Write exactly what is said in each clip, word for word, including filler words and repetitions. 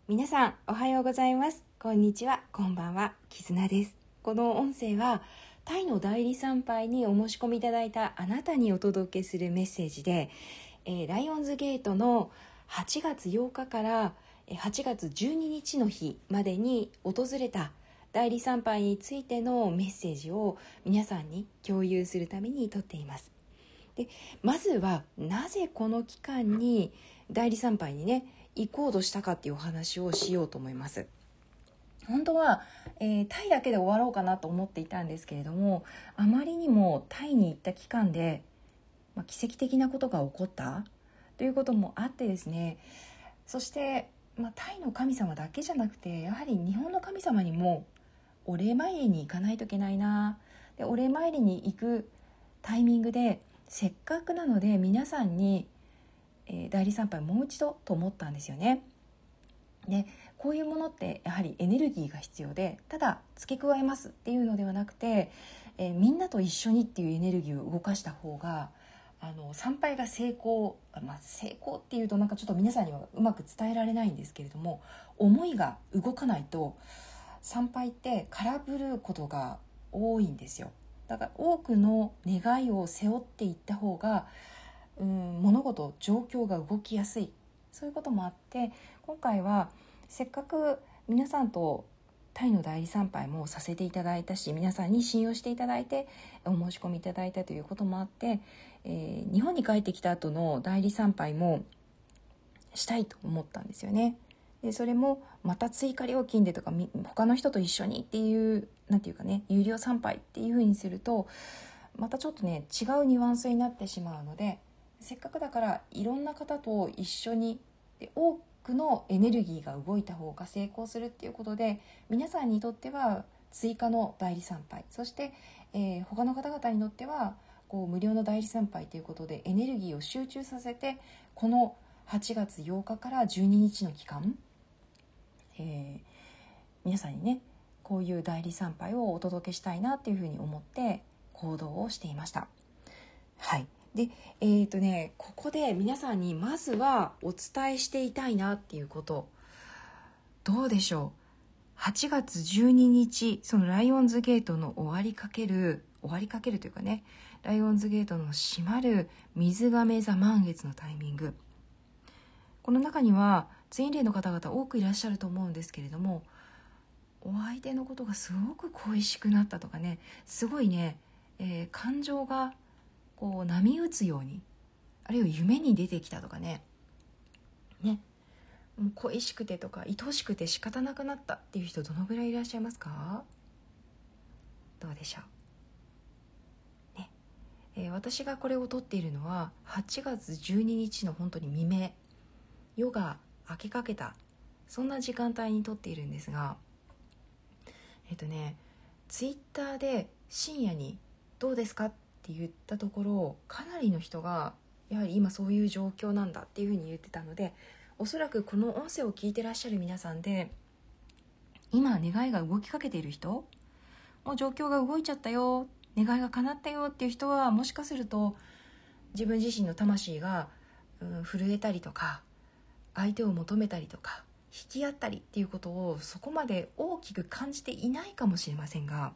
皆さんおはようございます。こんにちは、こんばんは、キズナです。この音声はタイの代理参拝にお申し込みいただいたあなたにお届けするメッセージで、えー、ライオンズゲートのはちがつようかからはちがつじゅうににちの日までに訪れた代理参拝についてのメッセージを皆さんに共有するために撮っています。でまずはなぜこの期間に代理参拝にね行こうとしたかっていうお話をしようと思います。本当は、えー、タイだけで終わろうかなと思っていたんですけれども、あまりにもタイに行った期間で、まあ、奇跡的なことが起こったということもあってですね、そして、まあ、タイの神様だけじゃなくてやはり日本の神様にもお礼参りに行かないといけないな。でお礼参りに行くタイミングでせっかくなので皆さんに、えー、代理参拝もう一度と思ったんですよね。でこういうものってやはりエネルギーが必要で、ただ付け加えますっていうのではなくて、えー、みんなと一緒にっていうエネルギーを動かした方があの参拝が成功、まあ、成功っていうとなんかちょっと皆さんにはうまく伝えられないんですけれども、思いが動かないと参拝って空振ることが多いんですよ。だから多くの願いを背負っていった方が、うん、物事状況が動きやすい、そういうこともあって、今回はせっかく皆さんとタイの代理参拝もさせていただいたし、皆さんに信用していただいてお申し込みいただいたということもあって、えー、日本に帰ってきた後の代理参拝もしたいと思ったんですよね。でそれもまた追加料金でとか他の人と一緒にっていうなんていうかね、有料参拝っていう風にするとまたちょっとね違うニュアンスになってしまうので、せっかくだからいろんな方と一緒にで多くのエネルギーが動いた方が成功するっていうことで、皆さんにとっては追加の代理参拝、そして、えー、他の方々にとってはこう無料の代理参拝ということでエネルギーを集中させて、このはちがつようかからじゅうににちの期間、えー、皆さんにねこういう代理参拝をお届けしたいなっていうふうに思って行動をしていました。はい。で、えーとね、ここで皆さんにまずはお伝えしていたいなっていうこと、どうでしょう。はちがつじゅうににち、そのライオンズゲートの終わりかける、終わりかけるというかね、ライオンズゲートの閉まる水亀座満月のタイミング。この中にはツインレイの方々多くいらっしゃると思うんですけれども、お相手のことがすごく恋しくなったとかね、すごいね、えー、感情がこう波打つように、あるいは夢に出てきたとかね、ね、もう恋しくてとか愛しくて仕方なくなったっていう人どのぐらいいらっしゃいますか？どうでしょう、ねえー、私がこれを撮っているのははちがつじゅうににちの本当に未明、夜が明けかけたそんな時間帯に撮っているんですが、えっとねツイッターで深夜にどうですかって言ったところ、かなりの人がやはり今そういう状況なんだっていうふうに言ってたので、おそらくこの音声を聞いてらっしゃる皆さんで今願いが動きかけている人、もう状況が動いちゃったよ、願いが叶ったよっていう人は、もしかすると自分自身の魂が、うん、震えたりとか相手を求めたりとか引き合ったりっていうことをそこまで大きく感じていないかもしれませんが、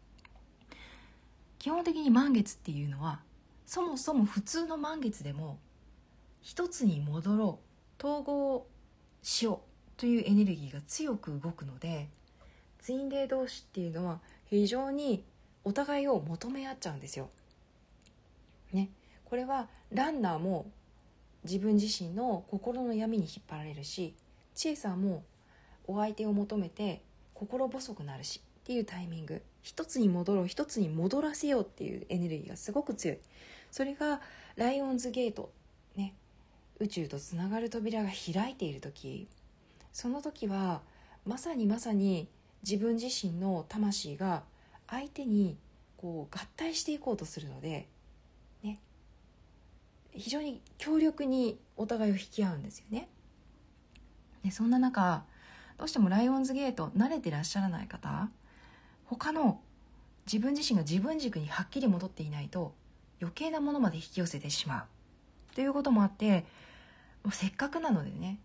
基本的に満月っていうのはそもそも普通の満月でも一つに戻ろう、統合しようというエネルギーが強く動くので、ツインレイ同士っていうのは非常にお互いを求め合っちゃうんですよ、ね、これはランナーも自分自身の心の闇に引っ張られるし、チェイサーもお相手を求めて心細くなるしっていうタイミング、一つに戻ろう、一つに戻らせようっていうエネルギーがすごく強い。それがライオンズゲート、ね、宇宙とつながる扉が開いている時、その時はまさにまさに自分自身の魂が相手にこう合体していこうとするので、ね、非常に強力にお互いを引き合うんですよね。でそんな中、どうしてもライオンズゲート慣れてらっしゃらない方、他の自分自身が自分軸にはっきり戻っていないと余計なものまで引き寄せてしまうということもあって、もうせっかくなのでね、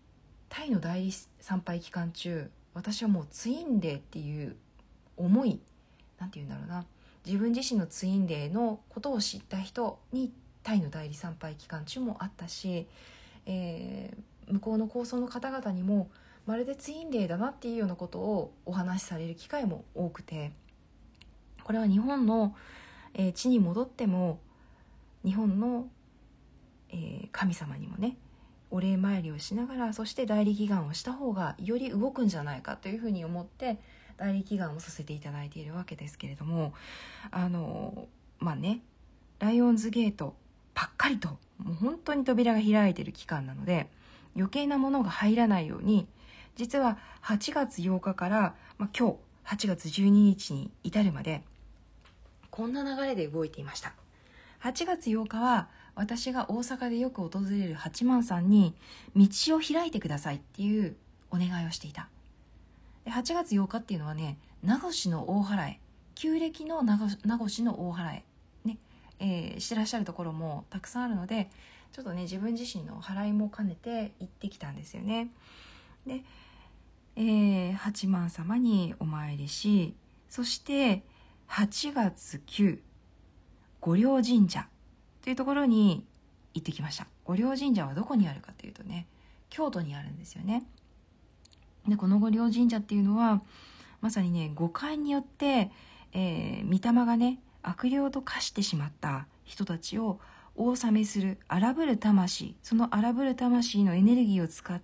タイの代理参拝期間中、私はもうツインレイっていう思い、なんていうんだろうな、自分自身のツインレイのことを知った人にタイの代理参拝期間中もあったし、えー、向こうの高僧の方々にもまるでツインレイだなっていうようなことをお話しされる機会も多くて、これは日本の、えー、地に戻っても日本の、えー、神様にもねお礼参りをしながら、そして代理祈願をした方がより動くんじゃないかというふうに思って代理祈願をさせていただいているわけですけれども、あのまあねライオンズゲートパッカリともう本当に扉が開いている期間なので、余計なものが入らないように、実ははちがつようかから、まあ、今日はちがつじゅうににちに至るまでこんな流れで動いていました。はちがつようかは私が大阪でよく訪れる八幡さんに道を開いてくださいっていうお願いをしていた。ではちがつようかっていうのはね、名越の大祓、旧暦の名越の大祓ね、えー、してらっしゃるところもたくさんあるので、ちょっとね自分自身の祓いも兼ねて行ってきたんですよね。で、えー、八幡様にお参りし、そしてはちがつくに御陵神社というところに行ってきました。御陵神社はどこにあるかというとね、京都にあるんですよね。でこの御陵神社っていうのはまさにね、誤解によって、えー、御霊がね悪霊と化してしまった人たちをお納めする荒ぶる魂、その荒ぶる魂のエネルギーを使って、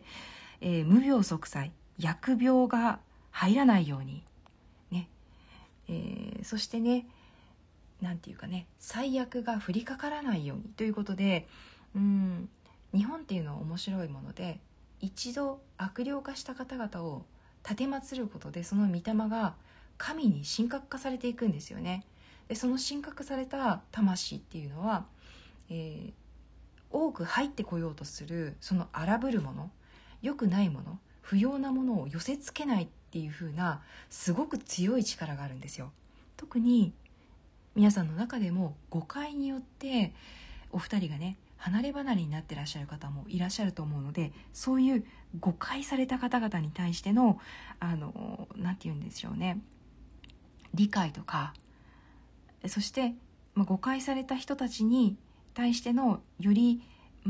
えー、無病息災、疫病が入らないようにね、えー、そしてね、なんていうかね、最悪が降りかからないようにということで、うん、日本っていうのは面白いもので、一度悪霊化した方々を奉ることで、その御霊が神に神格化されていくんですよね。でその神格された魂っていうのは、えー、多く入ってこようとするその荒ぶるもの、良くないもの、不要なものを寄せ付けないっていう風なすごく強い力があるんですよ。特に皆さんの中でも誤解によってお二人がね離れ離れになってらっしゃる方もいらっしゃると思うので、そういう誤解された方々に対してのあのなんて言うんでしょうね、理解とか、そして、まあ、誤解された人たちに対してのより、うん、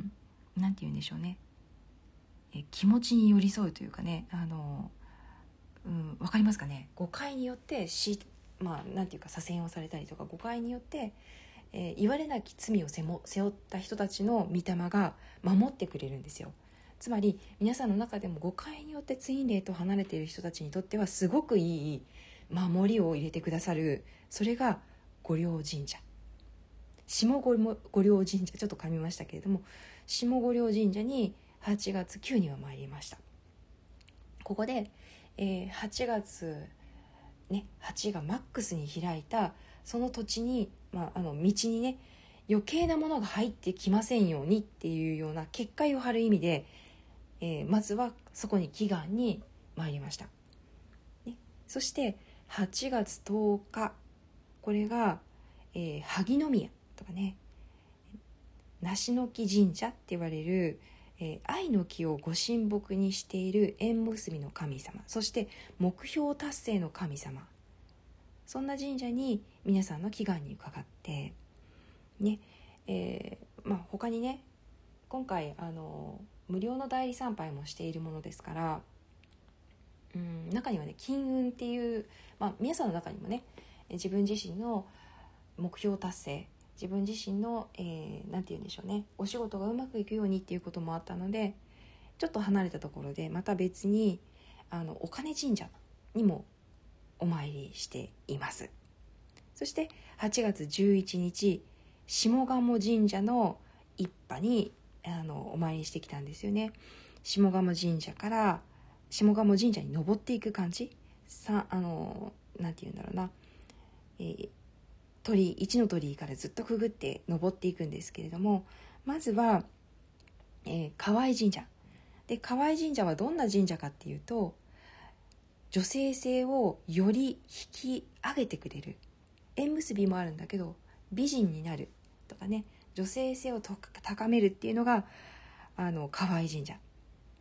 なんて言うんでしょうね、え気持ちに寄り添うというかね、あの、うん、わかりますかね。誤解によってし、まあ、なんていうか左遷をされたりとか、誤解によって、えー、言われなき罪を背も背負った人たちの御霊が守ってくれるんですよ。つまり皆さんの中でも誤解によってツインレイと離れている人たちにとってはすごくいい守りを入れてくださる、それが御陵神社、下御陵神社、ちょっと噛みましたけれども、下御陵神社にはちがつくにちには参りました。ここで、えー、はちがつね、はちがマックスに開いたその土地に、まあ、あの道にね余計なものが入ってきませんようにっていうような結界を張る意味で、えー、まずはそこに祈願に参りました、ね、そしてはちがつとおか、これが、えー、萩宮とかね、梨の木神社って言われる、えー、愛の木をご神木にしている縁結びの神様、そして目標達成の神様、そんな神社に皆さんの祈願に伺ってね、えーまあ、他にね今回あの無料の代理参拝もしているものですから、うん、中にはね金運っていう、まあ、皆さんの中にもね自分自身の目標達成、自分自身の、えー、なんて言うんでしょうね、お仕事がうまくいくようにっていうこともあったので、ちょっと離れたところでまた別にあのお金神社にもお参りしています。そしてはちがつじゅういちにち、下鴨神社の一派にあのお参りしてきたんですよね。下鴨神社から下鴨神社に登っていく感じ、さあのなんて言うんだろうな、えー、鳥居一の鳥居からずっとくぐって登っていくんですけれども、まずは、えー、河合神社で、河合神社はどんな神社かっていうと、女性性をより引き上げてくれる、縁結びもあるんだけど美人になるとかね、女性性をと高めるっていうのがあの河合神社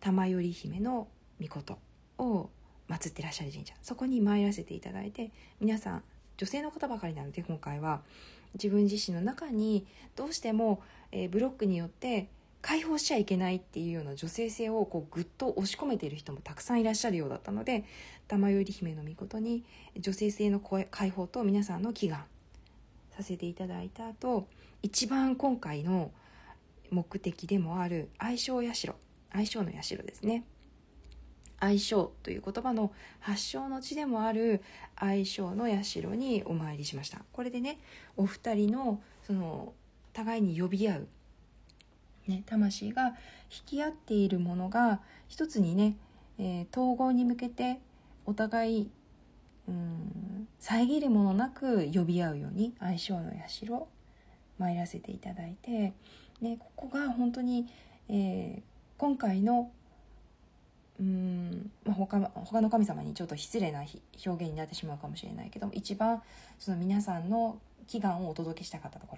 玉頼姫の御事を祀ってらっしゃる神社、そこに参らせていただいて、皆さん女性の方ばかりなので、今回は自分自身の中にどうしても、えー、ブロックによって解放しちゃいけないっていうような女性性をこうぐっと押し込めている人もたくさんいらっしゃるようだったので、玉頼姫の御事に女性性の解放と皆さんの祈願させていただいた後、一番今回の目的でもある愛称社、愛称の社ですね、愛称という言葉の発祥の地でもある愛称の社にお参りしました。これでね、お二人のその互いに呼び合う、ね、魂が引き合っているものが一つにね、えー、統合に向けてお互いうん遮るものなく呼び合うように愛称の社を参らせていただいて、ね、ここが本当に、えー、今回のうーん、まあ、他, 他の神様にちょっと失礼な表現になってしまうかもしれないけども、一番その皆さんの祈願をお届けしたかったところ、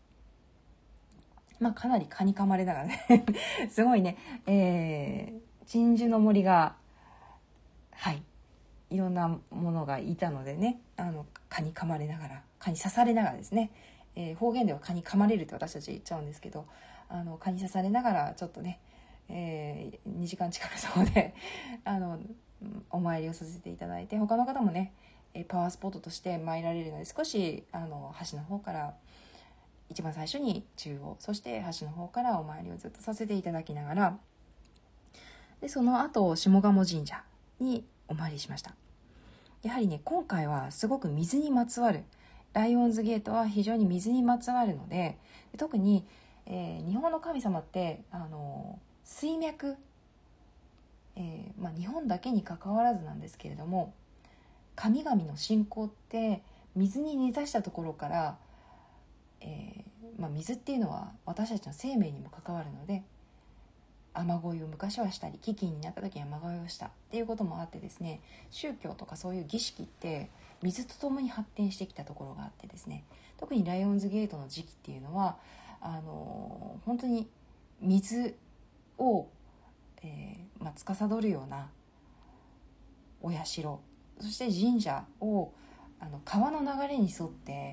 まあかなり蚊に噛まれながらねすごいね、えー、鎮守の森がはいいろんなものがいたのでね、あの蚊に噛まれながら、蚊に刺されながらですね、えー、方言では蚊に噛まれるって私たち言っちゃうんですけど、あの蚊に刺されながらちょっとね、えー、にじかん近くそこであのお参りをさせていただいて、他の方もねパワースポットとして参られるので、少しあの橋の方から一番最初に中央、そして橋の方からお参りをずっとさせていただきながら、でその後下鴨神社にお参りしました。やはりね、今回はすごく水にまつわる、ライオンズゲートは非常に水にまつわるので、特に、えー、日本の神様ってあの水脈、えーまあ、日本だけにかかわらずなんですけれども、神々の信仰って水に根ざしたところから、えーまあ、水っていうのは私たちの生命にも関わるので、雨乞いを昔はしたり、飢饉になった時に雨乞いをしたっていうこともあってですね、宗教とかそういう儀式って水とともに発展してきたところがあってですね、特にライオンズゲートの時期っていうのはあの本当に水を、えーまあ、司るようなお社、そして神社をあの川の流れに沿って、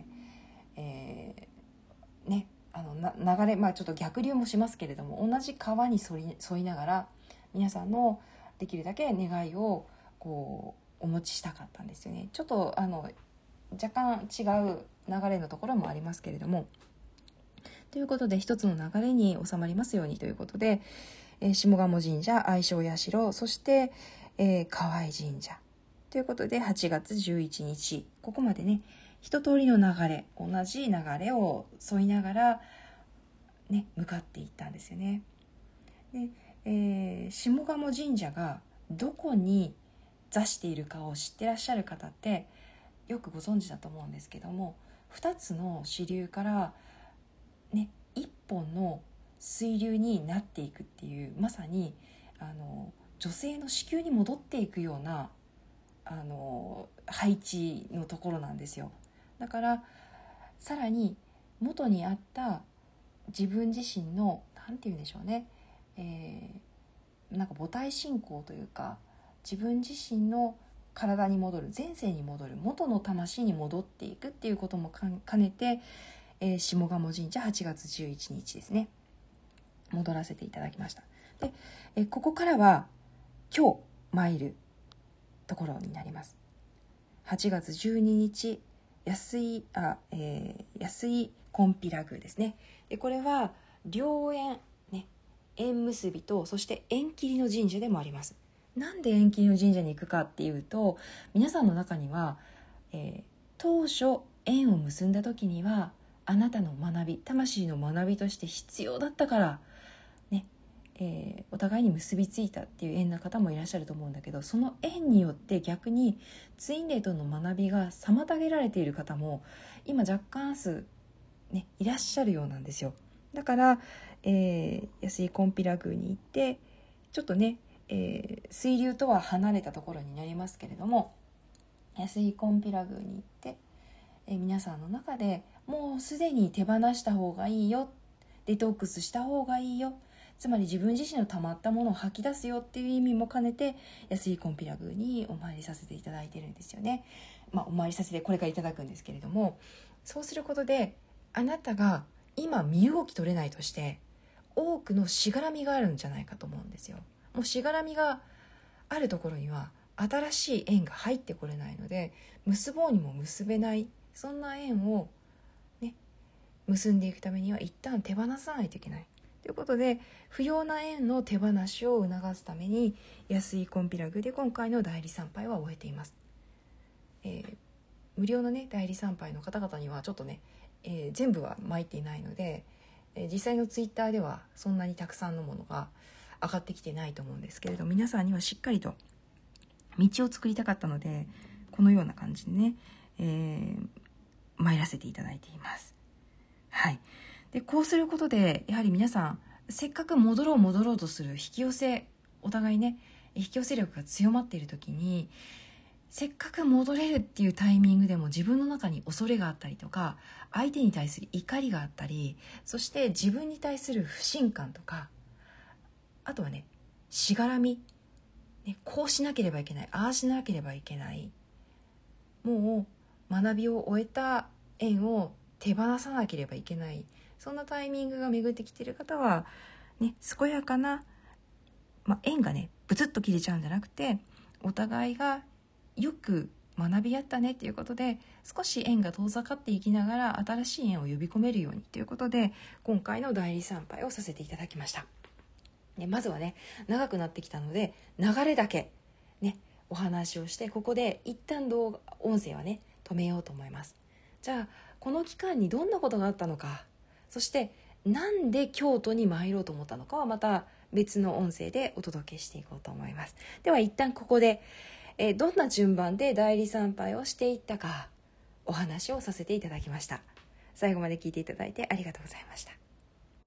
えー、ねあのな流れ、まあちょっと逆流もしますけれども、同じ川に沿い、沿いながら皆さんのできるだけ願いをこうお持ちしたかったんですよね。ちょっとあの若干違う流れのところもありますけれども、ということで一つの流れに収まりますようにということで、えー、下鴨神社、愛称社、そして、えー、河合神社ということではちがつじゅういちにち、ここまでね一通りの流れ、同じ流れを沿いながら、ね、向かっていったんですよね。で、えー、下鴨神社がどこに座しているかを知ってらっしゃる方ってよくご存知だと思うんですけども、ふたつの支流からねいっぽんの水流になっていくっていう、まさにあの女性の子宮に戻っていくようなあの配置のところなんですよ。だからさらに元にあった自分自身のなんて言うんでしょうね、えー、なんか母体信仰というか、自分自身の体に戻る、前世に戻る、元の魂に戻っていくっていうことも兼ねて、えー、下鴨神社はちがつじゅういちにちですね、戻らせていただきました。で、えー、ここからは今日参るところになります。はちがつじゅうににち、安井あ、えー、安井金毘羅宮ですね。でこれは良縁、ね、縁結びとそして縁切りの神社でもあります。なんで縁切りの神社に行くかっていうと、皆さんの中には、えー、当初縁を結んだ時にはあなたの学び、魂の学びとして必要だったからね、えー、お互いに結びついたっていう縁な方もいらっしゃると思うんだけど、その縁によって逆にツインレイとの学びが妨げられている方も今若干数、ね、いらっしゃるようなんですよ。だから、えー、安井金毘羅宮に行ってちょっとね、えー、水流とは離れたところになりますけれども、安井金毘羅宮に行って、えー、皆さんの中でもうすでに手放した方がいいよ、デトックスした方がいいよ、 つまり自分自身の溜まったものを吐き出すよっていう意味も兼ねて、安井金比羅宮にお参りさせていただいてるんですよね。まあ、お参りさせてこれからいただくんですけれども、そうすることであなたが今身動き取れないとして多くのしがらみがあるんじゃないかと思うんですよ。もうしがらみがあるところには新しい縁が入ってこれないので、結ぼうにも結べない、そんな縁をね結んでいくためには一旦手放さないといけないということで、不要な縁の手放しを促すために安井金比羅宮で今回の代理参拝は終えています。えー、無料のね代理参拝の方々にはちょっとね、えー、全部は巻いていないので、えー、実際のツイッターではそんなにたくさんのものが上がってきてないと思うんですけれど、皆さんにはしっかりと道を作りたかったので、このような感じでね、えー、参らせていただいています。はい。で、こうすることでやはり皆さんせっかく戻ろう戻ろうとする引き寄せ、お互いね引き寄せ力が強まっている時に、せっかく戻れるっていうタイミングでも自分の中に恐れがあったりとか、相手に対する怒りがあったり、そして自分に対する不信感とか、あとはねしがらみ、ね、こうしなければいけない、ああしなければいけない、もう学びを終えた縁を手放さなければいけない、そんなタイミングが巡ってきている方は、ね、健やかな、まあ、縁がねブツッと切れちゃうんじゃなくて、お互いがよく学び合ったねということで、少し縁が遠ざかっていきながら新しい縁を呼び込めるようにということで、今回の代理参拝をさせていただきました。でまずはね長くなってきたので流れだけねお話をして、ここで一旦動画音声はね止めようと思います。じゃあこの期間にどんなことがあったのか、そしてなんで京都に参ろうと思ったのかはまた別の音声でお届けしていこうと思います。では一旦ここで、えー、どんな順番で代理参拝をしていったかお話をさせていただきました。最後まで聞いていただいてありがとうございました。